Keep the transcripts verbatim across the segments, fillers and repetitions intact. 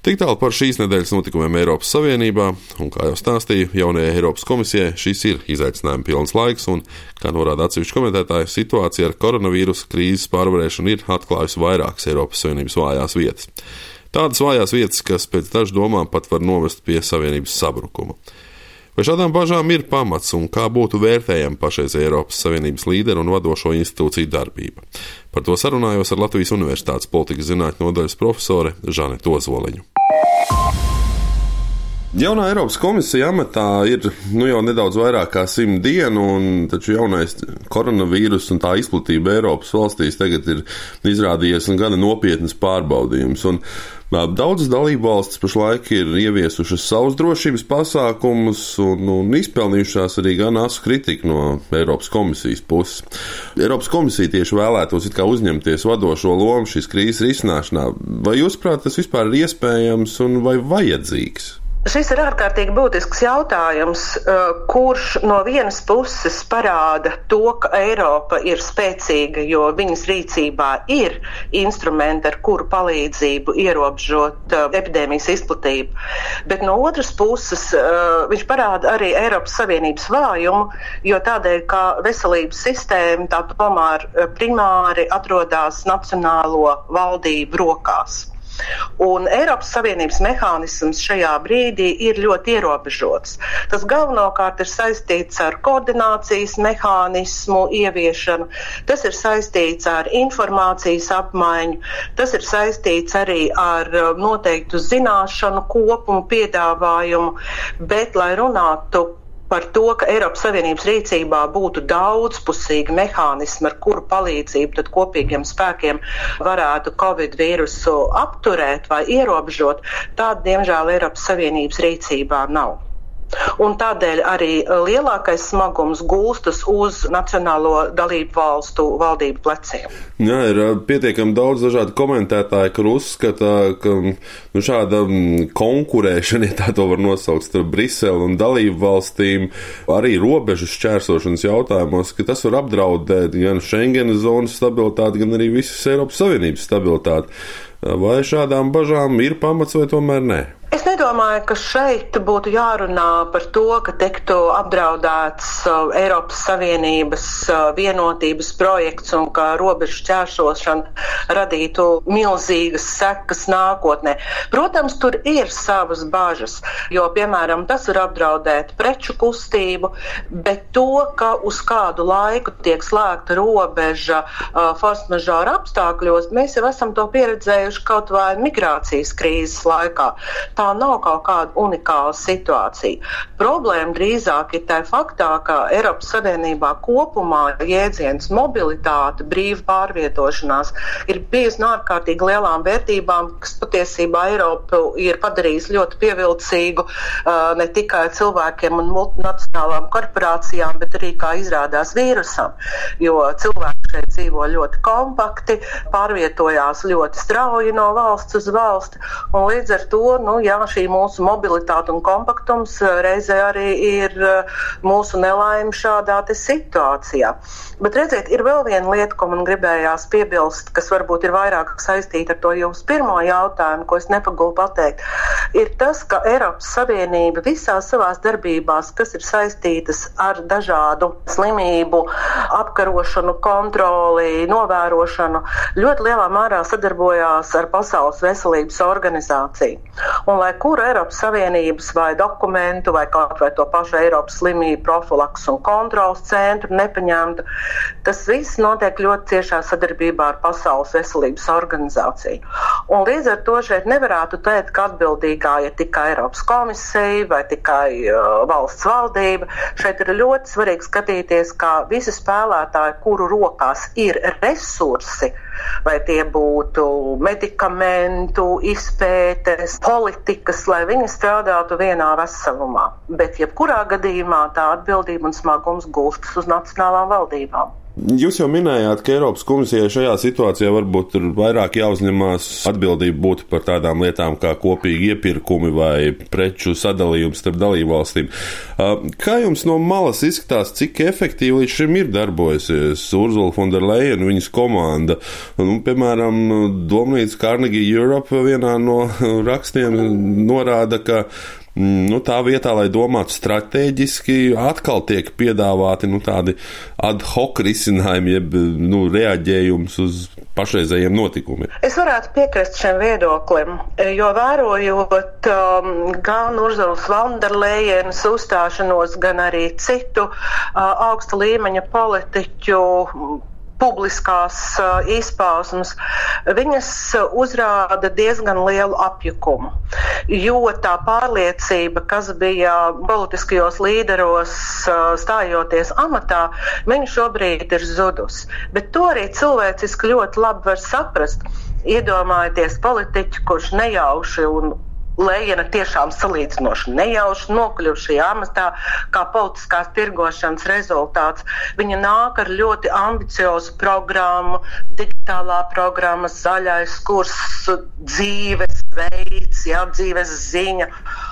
Tik tālu par šīs nedēļas notikumiem Eiropas Savienībā, un, kā jau stāstīju, jaunajai Eiropas komisijai šis ir izaicinājumi pilns laiks, un, kā norāda atsevišķi komentētāji, situācija ar koronavīrusa krīzes pārvarēšanu ir atklājusi vairākas Eiropas Savienības vājās vietas. Tādas vājās vietas, kas pēc dažu domām pat var novest pie Savienības sabrukuma. Vai šādām bažām ir pamats un kā būtu vērtējama pašreiz Eiropas Savienības līderu un vadošo institūciju darbība? Par to sarunājos ar Latvijas Universitātes politikas zinātņu nodaļas profesore Žanetu Ozoliņu. Jaunā Eiropas komisija amatā ir nu, jau nedaudz vairāk kā simt dienu, un taču jaunais koronavīrus un tā izplatība Eiropas valstīs tagad ir izrādījies gana nopietnas pārbaudījums. Un daudzas dalību valstis pašlaik ir ieviesušas savus drošības pasākumus un, un izpelnījušās arī gan asu kritiku no Eiropas komisijas puses. Eiropas komisija tieši vēlētos it kā uzņemties vadošo lomu šīs krīzes risināšanā. Vai jūsuprāt tas vispār ir iespējams un vai vajadzīgs? Šis ir ārkārtīgi būtisks jautājums, kurš no vienas puses parāda to, ka Eiropa ir spēcīga, jo viņas rīcībā ir instrumenti, ar kuru palīdzību ierobežot epidēmijas izplatību. Bet no otras puses viņš parāda arī Eiropas Savienības vājumu, jo tādēļ, ka veselības sistēma tā tomēr primāri atrodas nacionālo valdību rokās. Un Eiropas Savienības mehānisms šajā brīdī ir ļoti ierobežots. Tas galvenokārt ir saistīts ar koordinācijas mehānismu ieviešanu, tas ir saistīts ar informācijas apmaiņu, tas ir saistīts arī ar noteiktu zināšanu kopumu piedāvājumu, bet, lai runātu par to, ka Eiropas Savienības rīcībā būtu daudzpusīgi mehānismi, ar kuru palīdzību tad kopīgiem spēkiem varētu Covid vīrusu apturēt vai ierobežot, tāda, diemžēl, Eiropas Savienības rīcībā nav. Un tādēļ arī lielākais smagums gulstas uz nacionālo dalību valstu valdību pleciem. Jā, ir pietiekami daudz dažādu komentētāju, kur uzskata, ka nu, šāda konkurēšana, ja tā to var nosaukt, starp Briseli un dalību valstīm, arī robežu šķērsošanas jautājumos, ka tas var apdraudēt gan Schengenas zonas stabilitāti, gan arī visas Eiropas Savienības stabilitāti. Vai šādām bažām ir pamats vai tomēr nē? Es nedomāju, ka šeit būtu jārunā par to, ka tiktu apdraudēts Eiropas Savienības vienotības projekts un ka robežu šķērsošana radītu milzīgas sekas nākotnē. Protams, tur ir savas bažas, jo, piemēram, tas var apdraudēt preču kustību, bet to, ka uz kādu laiku tiek slēgta robeža force majeure apstākļos, mēs jau esam to pieredzējuši kaut vai migrācijas krīzes laikā. Tā nav kaut kāda unikāla situācija. Problēma drīzāk ir tā faktā, ka Eiropas Savienībā kopumā jēdziens mobilitāte, brīva pārvietošanās ir bijusi no ārkārtīgi lielām vērtībām, kas patiesībā Eiropu ir padarījis ļoti pievilcīgu ne tikai cilvēkiem un multinacionālām korporācijām, bet arī, kā izrādās, vīrusam. Jo cilvēki šeit dzīvo ļoti kompakti, pārvietojās ļoti strauji no valsts uz valsti, un līdz ar to, nu, jā, šī mūsu mobilitāte un kompaktums reizē arī ir mūsu nelaime šādā te situācijā. Bet redziet, ir vēl viena lieta, ko man gribējās piebilst, kas varbūt ir vairāk saistīta ar to jūsu pirmo jautājumu, ko es nepagulu pateikt, ir tas, ka Eiropas Savienība visās savās darbībās, kas ir saistītas ar dažādu slimību, apkarošanu, kontroli, novērošanu, ļoti lielā mērā sadarbojās ar Pasaules veselības organizāciju. Un lai kuru Eiropas Savienības vai dokumentu vai kaut vai to pašu Eiropas slimību profilaks un kontrols centru nepaņemtu, tas viss notiek ļoti ciešā sadarbībā ar Pasaules veselības organizāciju. Un līdz ar to šeit nevarētu teikt, ka atbildīgā ir tikai Eiropas komisija vai tikai uh, valsts valdība. Šeit ir ļoti svarīgi skatīties, kā visi spēlētāji, kuru rokās ir resursi, vai tie būtu medikamentu, izpētes, politikas, lai viņi strādātu vienā veselumā. Bet jebkurā gadījumā tā atbildība un smagums gulstas uz nacionālām valdībām. Jūs jau minējāt, ka Eiropas komisijai šajā situācijā varbūt ir vairāk jāuzņemās atbildība būtu par tādām lietām kā kopīgi iepirkumi vai preču sadalījums starp dalībvalstīm. Kā jums no malas izskatās, cik efektīvi līdz šim ir darbojusies Ursula von der Leyen un viņas komanda? Nu, piemēram, domnīca Carnegie Europe vienā no rakstiem norāda, ka Nu, tā vietā, lai domātu stratēģiski, atkal tiek piedāvāti nu, tādi ad hoc risinājumi, jeb nu, reaģējums uz pašreizējiem notikumiem. Es varētu piekrist šiem viedoklim, jo vērojot um, gan Ursulas von der Leyenas uzstāšanos, gan arī citu uh, augsta līmeņa politiķu publiskās uh, izpausmes, viņas uh, uzrāda diezgan lielu apjukumu, jo tā pārliecība, kas bija politiskajos līderos uh, stājoties amatā, viņa šobrīd ir zudus. Bet to arī cilvēciski ļoti labi var saprast. Iedomājieties politiķu, kurš nejauši un Lejena tiešām salīdzinoši nejauši nokļuva šajā amatā kā politiskās tirgošanas rezultāts. Viņa nāk ar ļoti ambiciozu programmu, digitālā programma, zaļais kurs, dzīves veids, jā, dzīves ziņa.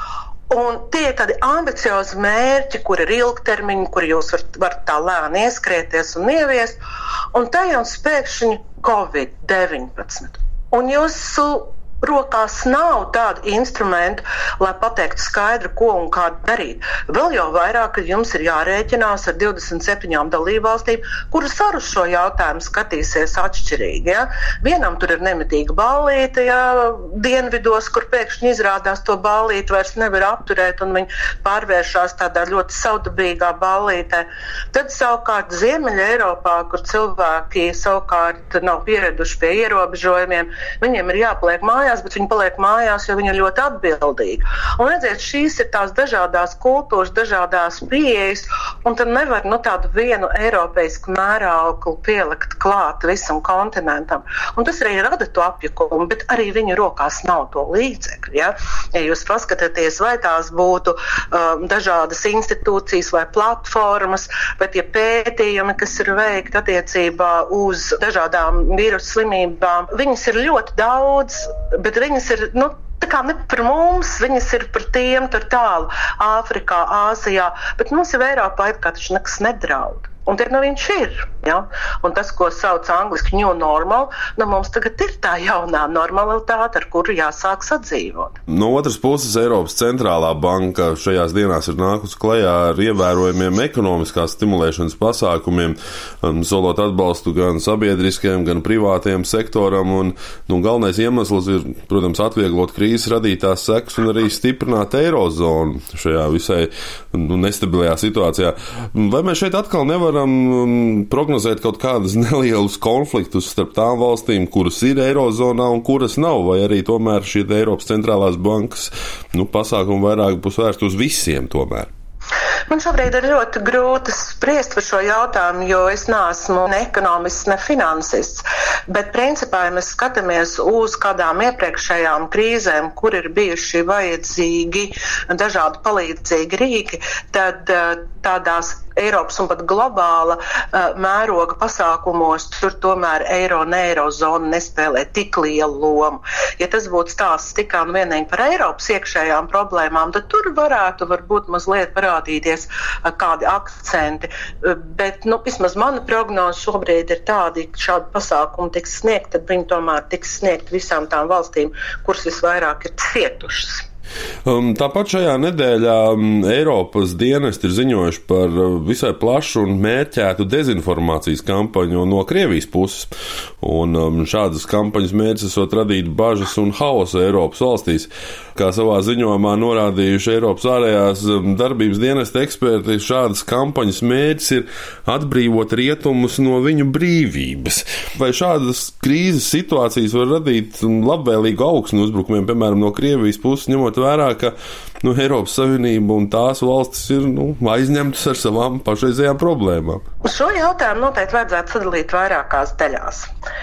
Un tie ir tādi ambiciozi mērķi, kur ir ilgtermiņi, kur jūs varat var tā lēni ieskrieties un ieviest, un tajā pēkšņi covid deviņpadsmit. Un jūsu rokās nav tādu instrumentu, lai pateiktu skaidru, ko un kā darīt. Vēl jau vairāk, ka jums ir jārēķinās ar divdesmit septiņām dalībvalstīm, kuras ar uz šo jautājumu skatīsies atšķirīgi. Ja? Vienam tur ir nemitīga ballīte, ja, dienvidos, kur pēkšņi izrādās to ballīti vairs nevar apturēt un viņi pārvēršās tādā ļoti saudabīgā ballītē. Tad savukārt Ziemeļa Eiropā, kur cilvēki savukārt nav pieraduši pie ierobežojumiem, viņiem ir jāpaliek mājās, bet viņi paliek mājās, jo viņi ir ļoti atbildīgi. Un redziet, šīs ir tās dažādās kultūras, dažādās pieejas, un tad nevar nu, tādu vienu eiropeisku mērauklu pielikt klāt visam kontinentam. Un tas arī rada to apjukumu, bet arī viņu rokās nav to līdzekļu. Ja, ja jūs paskatāties, vai tās būtu um, dažādas institūcijas vai platformas, vai tie pētījumi, kas ir veikti attiecībā uz dažādām vīrusu slimībām, viņas ir ļoti daudz, bet viņas ir, nu, tā kā ne par mums, viņas ir par tiem tur tālu, Āfrikā, Āzijā, bet mums jau Eiropā ir kā taču nekas nedraud. Un te nu viņš ir, ja? Un tas, ko sauc angliski new normal, nu mums tagad ir tā jaunā normalitāte, ar kuru jāsāk sadzīvot. No otras puses, Eiropas centrālā banka šajās dienās ir nākusi klajā ar ievērojumiem ekonomiskās stimulēšanas pasākumiem, solot atbalstu gan sabiedriskajam, gan privātajam sektoram, un nu, galvenais iemesls ir, protams, atvieglot krīzes radītās sekas un arī stiprināt eirozonu šajā visai nu, nestabilajā situācijā. Vai mēs šeit atkal nevaram prognozēt kaut kādus nelielus konfliktus starp tām valstīm, kuras ir eirozonā un kuras nav, vai arī tomēr šī Eiropas centrālās bankas nu, pasākumi vairāk būs vērst uz visiem tomēr? Man šobrīd ir ļoti grūti spriest par šo jautājumu, jo es neesmu ne ekonomists, ne finansists. Bet principā, ja mēs skatāmies uz kādām iepriekšējām krīzēm, kur ir bijuši vajadzīgi dažādi palīdzīgi rīki, tad tādās Eiropas un pat globāla uh, mēroga pasākumos tur tomēr eiro un eirozona nespēlē tik lielu lomu. Ja tas būtu stāsts tikai un vienīgi par Eiropas iekšējām problēmām, tad tur varētu varbūt mazliet parādīties uh, kādi akcenti. Uh, bet, nu, vismaz mana prognoze šobrīd ir tādi, ka šādi pasākumi tiks sniegt, tad viņi tomēr tiks sniegt visām tām valstīm, kuras visvairāk ir cietušas. Um, tāpat šajā nedēļā um, Eiropas dienesti ir ziņojuši par uh, visai plašu un mērķētu dezinformācijas kampaņu no Krievijas puses. Un um, šādas kampaņas mērķis esot radīt bažas un haosu Eiropas valstīs. Kā savā ziņojumā norādījuši Eiropas ārējās um, darbības dienesta eksperti, šādas kampaņas mērķis ir atbrīvot rietumus no viņu brīvības. Vai šādas krīzes situācijas var radīt labvēlīgu augsni uzbrukumiem, piemēram, no Krievijas puses, ņemot vērā, ka nu, Eiropas Savienība un tās valstis ir nu, aizņemtas ar savām pašreizējām problēmām? Šo jautājumu noteikti vajadzētu sadalīt vairākās daļās.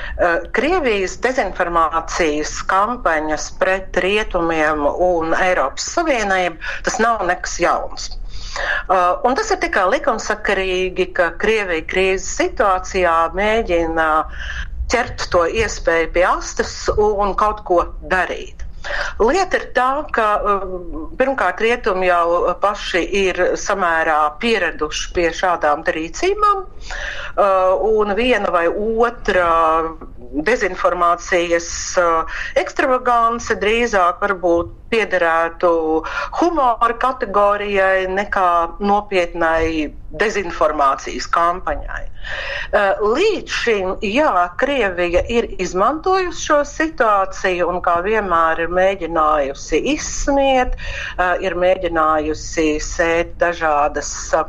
Krievijas dezinformācijas kampaņas pret rietumiem un Eiropas Savienību, tas nav nekas jauns. Un tas ir tikai likumsakarīgi, ka Krievija krīzes situācijā mēģina ķert to iespēju pie astes un kaut ko darīt. Lieta ir tā, ka pirmkārt rietumi jau paši ir samērā pieraduši pie šādām rīcībām, un viena vai otra dezinformācijas ekstravagance drīzāk varbūt piederētu humora kategorijai nekā nopietnai dezinformācijas kampaņai. Līdz šim, jā, Krievija ir izmantojusi šo situāciju un kā vienmēr ir mēģinājusi izsmiet, ir mēģinājusi sēt dažādas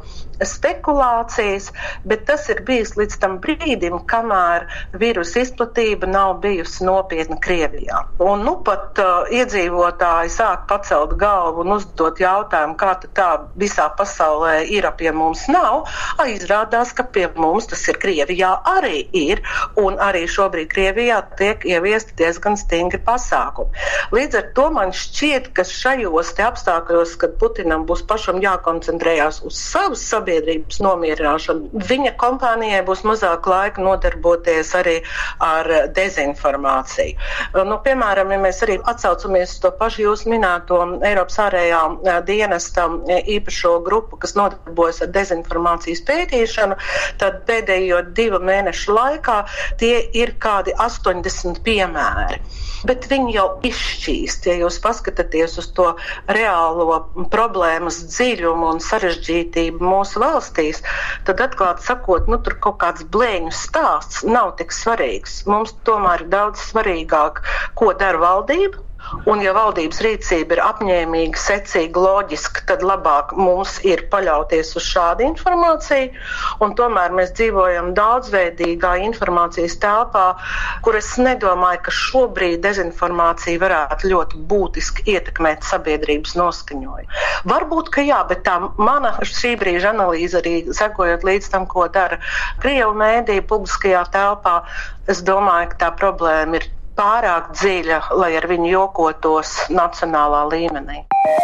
spekulācijas, bet tas ir bijis līdz tam brīdim, kamēr vīrusa izplatība nav bijusi nopietna Krievijā. Un nu pat uh, iedzīvotāji sāk pacelt galvu un uzdot jautājumu, kā tā visā pasaulē ir, a pie mums nav, a izrādās, ka pie mums tas ir Krievijā arī ir, un arī šobrīd Krievijā tiek ieviesti diezgan stingri pasākumi. Līdz ar to man šķiet, ka šajos te apstākļos, kad Putinam būs pašam jākoncentrējās uz savas sabiedrības nomierināšanu, viņa kompānijai būs mazāk laika nodarboties arī ar dezinformāciju. Nu, piemēram, ja mēs arī atsaucamies uz to pašu jūs minēto Eiropas ārējā dienesta īpašo grupu, kas nodarbojas ar dezinformācijas pētīšanu, tad pēdējo divu mēnešu laikā tie ir kādi astoņdesmit piemēri. Bet viņi jau izšķīst, ja jūs paskatāties uz to reālo problēmas dziļumu un sarežģītību mūsu valstīs, tad atklāt sakot, nu tur kaut kāds blēņu stāsts nav tik svarīgs. Mums tomēr ir daudz svarīgāk, ko dara valdība. Un ja valdības rīcība ir apņēmīga, secīga, loģiska, tad labāk mums ir paļauties uz šādu informāciju. Un tomēr mēs dzīvojam daudzveidīgā informācijas telpā, kur es nedomāju, ka šobrīd dezinformācija varētu ļoti būtiski ietekmēt sabiedrības noskaņojumu. Varbūt, ka jā, bet tā mana šī brīža analīze arī sekojot līdz tam, ko dara Krievu mēdīju publiskajā telpā, es domāju, ka tā problēma ir pārāk dziļa, lai ar viņu jokotos nacionālā līmenī.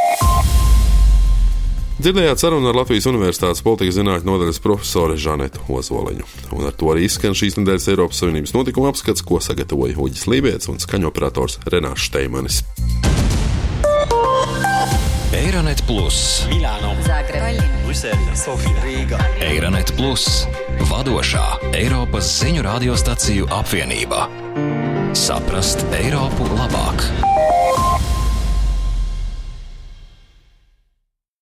Dzirdējāt sarunu ar Latvijas Universitātes politikas zinātņu nodaļas profesori Žanetu Ozoliņu. Un ar to arī izskan šīs nedēļas Eiropas Savienības notikuma apskats, ko sagatavoja Uģis Lībijams un skaņoperators Renārs Šteimanis. Eironet Plus, Milāno, Zagreb, Brisele, Sofija, Rīga. Eironet Plus, vadošā Eiropas ziņu radiostaciju apvienība. Saprast Eiropu labāk.